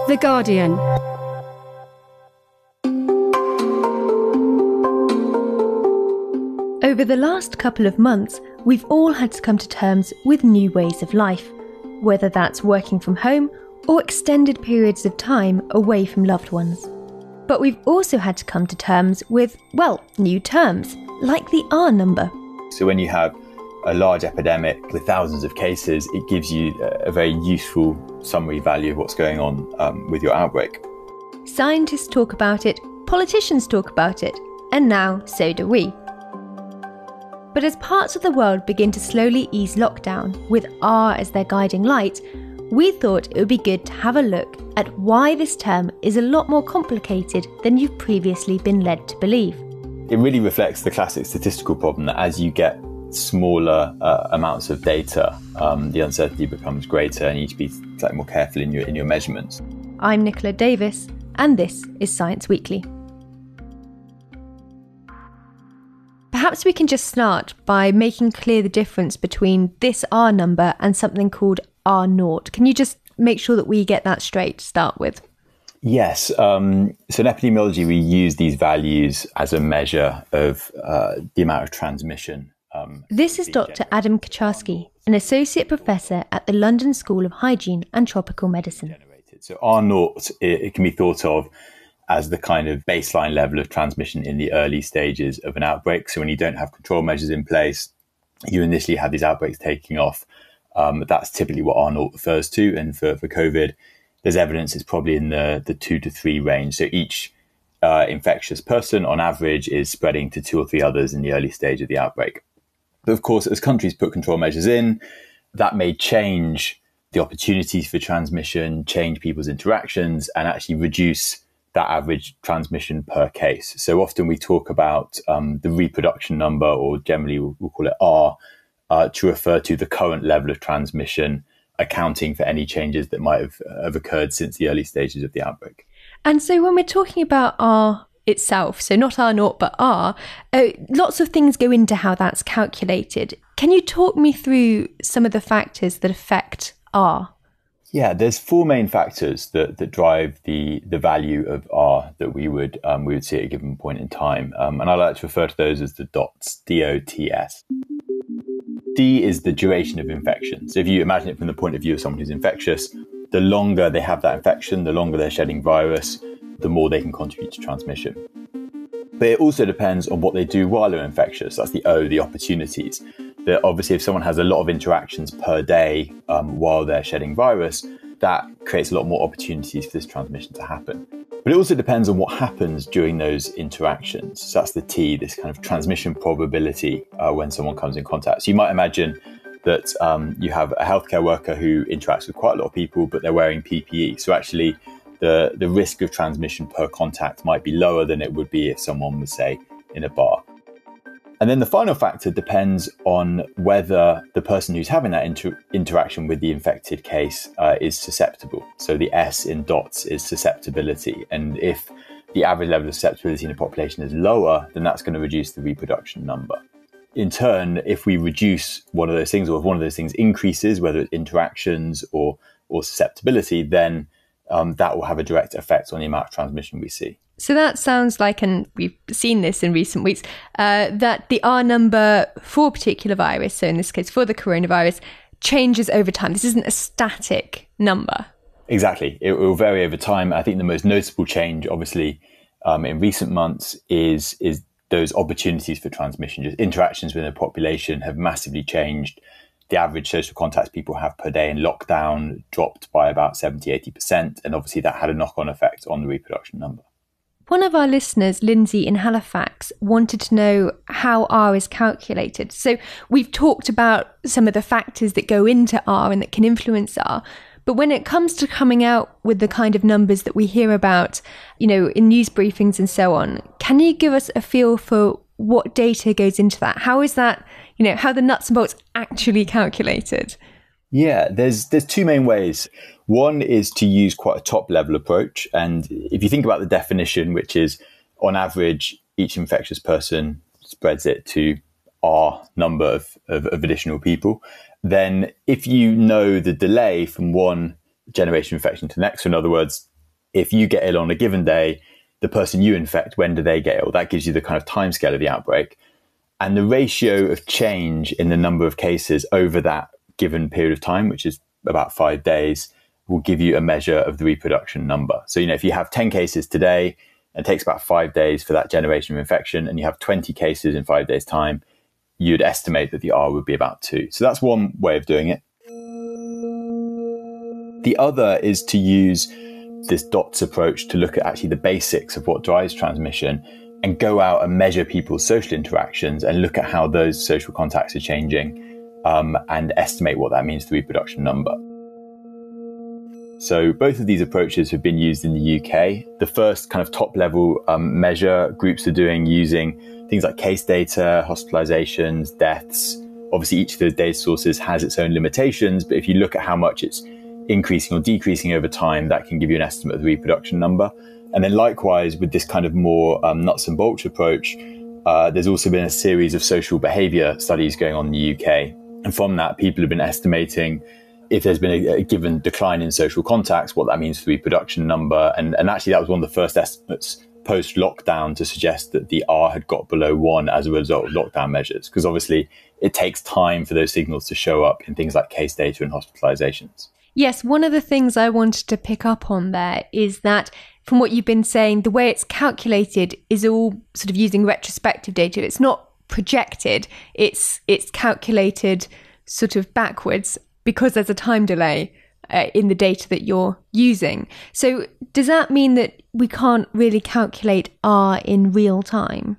The Guardian. Over the last couple of months, we've all had to come to terms with new ways of life, whether that's working from home or extended periods of time away from loved ones. But we've also had to come to terms with, new terms, like the R number. So when you have a large epidemic with thousands of cases, it gives you a very useful summary value of what's going on with your outbreak. Scientists talk about it, politicians talk about it, and now so do we. But as parts of the world begin to slowly ease lockdown, with R as their guiding light, we thought it would be good to have a look at why this term is a lot more complicated than you've previously been led to believe. It really reflects the classic statistical problem that as you get smaller amounts of data, the uncertainty becomes greater and you need to be slightly more careful in your measurements. I'm Nicola Davis, and this is Science Weekly. Perhaps we can just start by making clear the difference between this R number and something called R0. Can you just make sure that we get that straight to start with? Yes. So in epidemiology, we use these values as a measure of the amount of transmission. This is Dr. Adam Kaczarski, an associate professor at the London School of Hygiene and Tropical Medicine. So R0, it can be thought of as the kind of baseline level of transmission in the early stages of an outbreak. So when you don't have control measures in place, you initially have these outbreaks taking off. That's typically what R0 refers to. And for COVID, there's evidence it's probably in the 2 to 3 range. So each infectious person on average is spreading to 2 or 3 others in the early stage of the outbreak. But of course, as countries put control measures in, that may change the opportunities for transmission, change people's interactions, and actually reduce that average transmission per case. So often we talk about the reproduction number, or generally we'll call it R, to refer to the current level of transmission, accounting for any changes that might have occurred since the early stages of the outbreak. And so when we're talking about R itself, so not R0 but R, lots of things go into how that's calculated. Can you talk me through some of the factors that affect R? Yeah, there's 4 main factors that drive the value of R that we would see at a given point in time. And I like to refer to those as the dots, DOTS. D is the duration of infection. So if you imagine it from the point of view of someone who's infectious, the longer they have that infection, the longer they're shedding virus, the more they can contribute to transmission. But it also depends on what they do while they're infectious. That's the O, the opportunities. That obviously if someone has a lot of interactions per day while they're shedding virus, that creates a lot more opportunities for this transmission to happen. But it also depends on what happens during those interactions. So that's the T, this kind of transmission probability when someone comes in contact. So you might imagine that you have a healthcare worker who interacts with quite a lot of people, but they're wearing PPE. So actually the risk of transmission per contact might be lower than it would be if someone was, say, in a bar. And then the final factor depends on whether the person who's having that interaction with the infected case is susceptible. So the S in dots is susceptibility. And if the average level of susceptibility in a population is lower, then that's going to reduce the reproduction number. In turn, if we reduce one of those things, or if one of those things increases, whether it's interactions or susceptibility, then that will have a direct effect on the amount of transmission we see. So that sounds like, and we've seen this in recent weeks, that the R number for a particular virus, so in this case for the coronavirus, changes over time. This isn't a static number. Exactly. It will vary over time. I think the most noticeable change, obviously, in recent months is those opportunities for transmission. Just interactions within the population have massively changed. The average social contacts people have per day in lockdown dropped by about 70-80%. And obviously that had a knock-on effect on the reproduction number. One of our listeners, Lindsay in Halifax, wanted to know how R is calculated. So we've talked about some of the factors that go into R and that can influence R. But when it comes to coming out with the kind of numbers that we hear about, in news briefings and so on, can you give us a feel for what data goes into that? How is that, how the nuts and bolts actually calculated? Yeah, there's 2 main ways. One is to use quite a top level approach. And if you think about the definition, which is on average, each infectious person spreads it to R number of additional people, then if you know the delay from one generation infection to the next, so in other words, if you get ill on a given day, the person you infect, when do they get ill? That gives you the kind of timescale of the outbreak. And the ratio of change in the number of cases over that given period of time, which is about 5 days, will give you a measure of the reproduction number. So, if you have 10 cases today, it takes about 5 days for that generation of infection, and you have 20 cases in 5 days' time, you'd estimate that the R would be about 2. So that's one way of doing it. The other is to use this DOTS approach to look at actually the basics of what drives transmission and go out and measure people's social interactions and look at how those social contacts are changing, and estimate what that means to the reproduction number. So both of these approaches have been used in the UK. The first kind of top level measure groups are doing using things like case data, hospitalizations, deaths. Obviously, each of those data sources has its own limitations, but if you look at how much it's increasing or decreasing over time, that can give you an estimate of the reproduction number. And then likewise, with this kind of more nuts and bolts approach, there's also been a series of social behavior studies going on in the UK. And from that, people have been estimating if there's been a given decline in social contacts, what that means for the reproduction number. And actually, that was one of the first estimates post-lockdown to suggest that the R had got below 1 as a result of lockdown measures, because obviously it takes time for those signals to show up in things like case data and hospitalizations. Yes, one of the things I wanted to pick up on there is that from what you've been saying, the way it's calculated is all sort of using retrospective data. It's not projected, it's calculated sort of backwards, because there's a time delay in the data that you're using. So does that mean that we can't really calculate R in real time?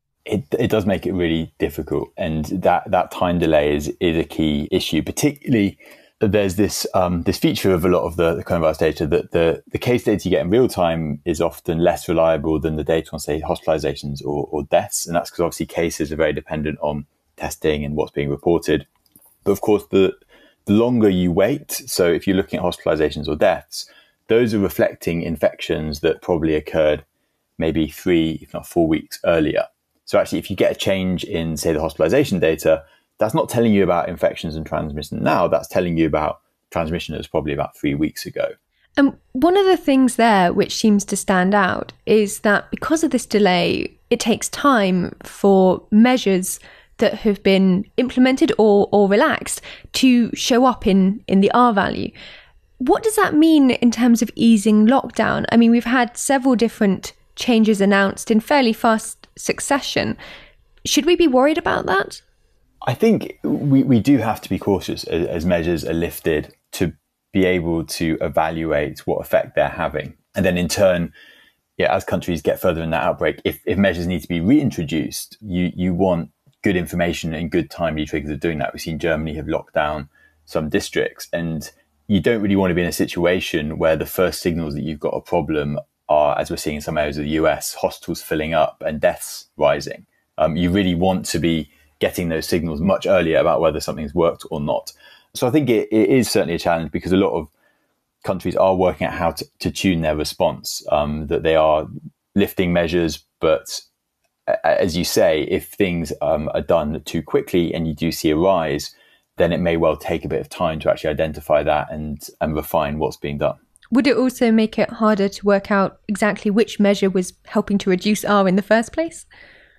It does make it really difficult. And that time delay is a key issue. Particularly, there's this feature of a lot of the coronavirus data that the case data you get in real time is often less reliable than the data on, say, hospitalizations or deaths. And that's because obviously cases are very dependent on testing and what's being reported. But of course, the longer you wait, so if you're looking at hospitalizations or deaths, those are reflecting infections that probably occurred maybe 3, if not 4 weeks earlier. So actually, if you get a change in, say, the hospitalization data, that's not telling you about infections and transmission now, that's telling you about transmission that was probably about 3 weeks ago. And one of the things there which seems to stand out is that because of this delay, it takes time for measures that have been implemented or relaxed to show up in the R value. What does that mean in terms of easing lockdown? I mean, we've had several different changes announced in fairly fast succession. Should we be worried about that? I think we do have to be cautious as measures are lifted to be able to evaluate what effect they're having. And then in turn, as countries get further in that outbreak, if measures need to be reintroduced, you want good information and good timely triggers of doing that. We've seen Germany have locked down some districts, and you don't really want to be in a situation where the first signals that you've got a problem are, as we're seeing in some areas of the US, hospitals filling up and deaths rising. You really want to be getting those signals much earlier about whether something's worked or not. So I think it is certainly a challenge, because a lot of countries are working out how to tune their response, that they are lifting measures, but as you say, if things are done too quickly and you do see a rise, then it may well take a bit of time to actually identify that and refine what's being done. Would it also make it harder to work out exactly which measure was helping to reduce R in the first place?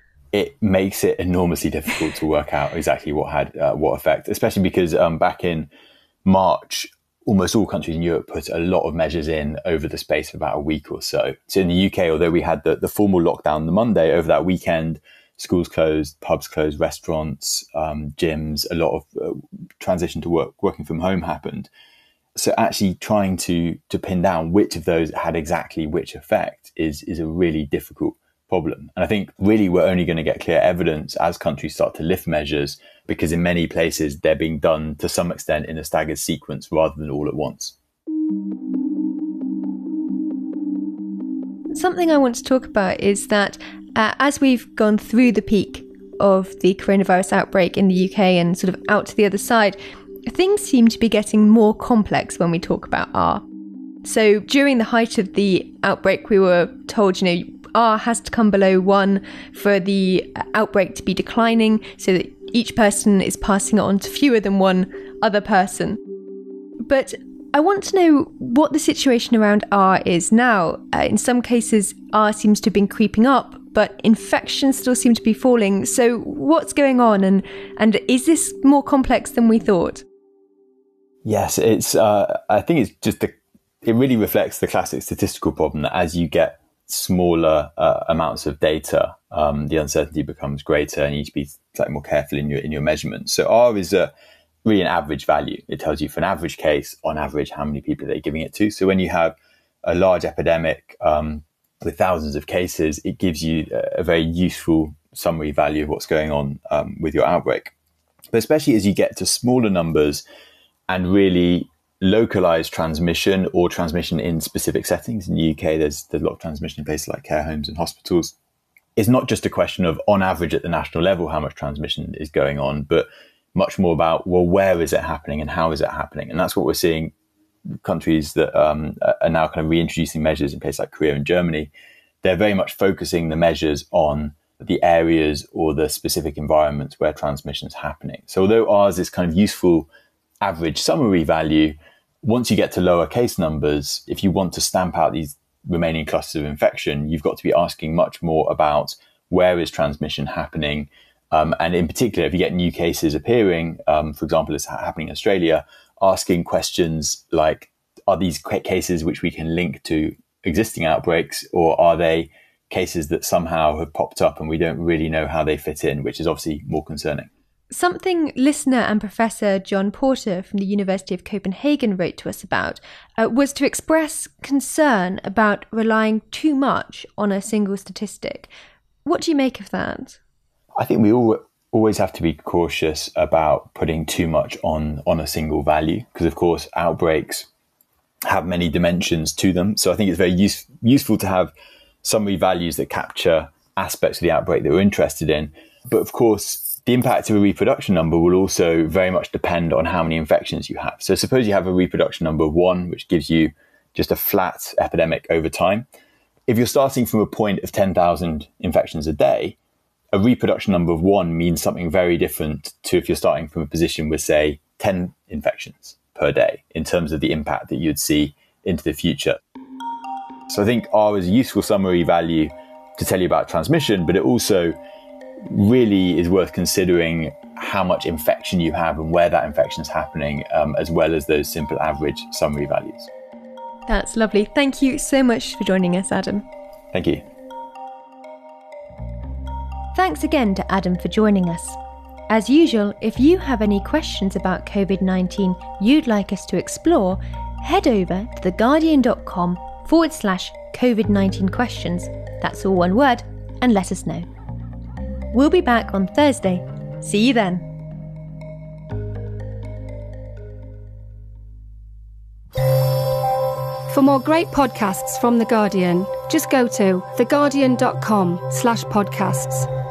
It makes it enormously difficult to work out exactly what had what effect, especially because back in March, almost all countries in Europe put a lot of measures in over the space of about a week or so. So in the UK, although we had the formal lockdown the Monday, over that weekend, schools closed, pubs closed, restaurants, gyms, a lot of transition to working from home happened. So actually trying to pin down which of those had exactly which effect is a really difficult problem. And I think really we're only going to get clear evidence as countries start to lift measures, because in many places they're being done to some extent in a staggered sequence rather than all at once. Something I want to talk about is that as we've gone through the peak of the coronavirus outbreak in the UK and sort of out to the other side, things seem to be getting more complex when we talk about R. So during the height of the outbreak, we were told, R has to come below 1 for the outbreak to be declining, so that each person is passing it on to fewer than one other person. But I want to know what the situation around R is now. In some cases, R seems to have been creeping up, but infections still seem to be falling. So what's going on? And is this more complex than we thought? Yes, it's. I think it's just it really reflects the classic statistical problem that as you get smaller amounts of data, the uncertainty becomes greater, and you need to be slightly more careful in your measurements. So R is really an average value. It tells you for an average case, on average, how many people are they giving it to. So when you have a large epidemic with thousands of cases, it gives you a very useful summary value of what's going on with your outbreak. But especially as you get to smaller numbers and really localized transmission or transmission in specific settings. In the UK, there's a lot of transmission in places like care homes and hospitals. It's not just a question of, on average at the national level, how much transmission is going on, but much more about, well, where is it happening and how is it happening? And that's what we're seeing. Countries that are now kind of reintroducing measures in places like Korea and Germany, they're very much focusing the measures on the areas or the specific environments where transmission is happening. So although ours is kind of useful average summary value, once you get to lower case numbers, if you want to stamp out these remaining clusters of infection, you've got to be asking much more about where is transmission happening. And in particular, if you get new cases appearing, for example, it's happening in Australia, asking questions like, are these cases which we can link to existing outbreaks, or are they cases that somehow have popped up and we don't really know how they fit in, which is obviously more concerning. Something listener and Professor John Porter from the University of Copenhagen wrote to us about was to express concern about relying too much on a single statistic. What do you make of that? I think we always have to be cautious about putting too much on a single value, because, of course, outbreaks have many dimensions to them. So I think it's very useful to have summary values that capture aspects of the outbreak that we're interested in. But, of course, the impact of a reproduction number will also very much depend on how many infections you have. So suppose you have a reproduction number of 1, which gives you just a flat epidemic over time. If you're starting from a point of 10,000 infections a day, a reproduction number of 1 means something very different to if you're starting from a position with, say, 10 infections per day in terms of the impact that you'd see into the future. So I think R is a useful summary value to tell you about transmission, but it also really is worth considering how much infection you have and where that infection is happening, as well as those simple average summary values. That's lovely. Thank you so much for joining us, Adam. Thank you. Thanks again to Adam for joining us. As usual, if you have any questions about COVID-19 you'd like us to explore, head over to theguardian.com/COVID-19 questions. That's all one word, and let us know. We'll be back on Thursday. See you then. For more great podcasts from The Guardian, just go to theguardian.com/podcasts.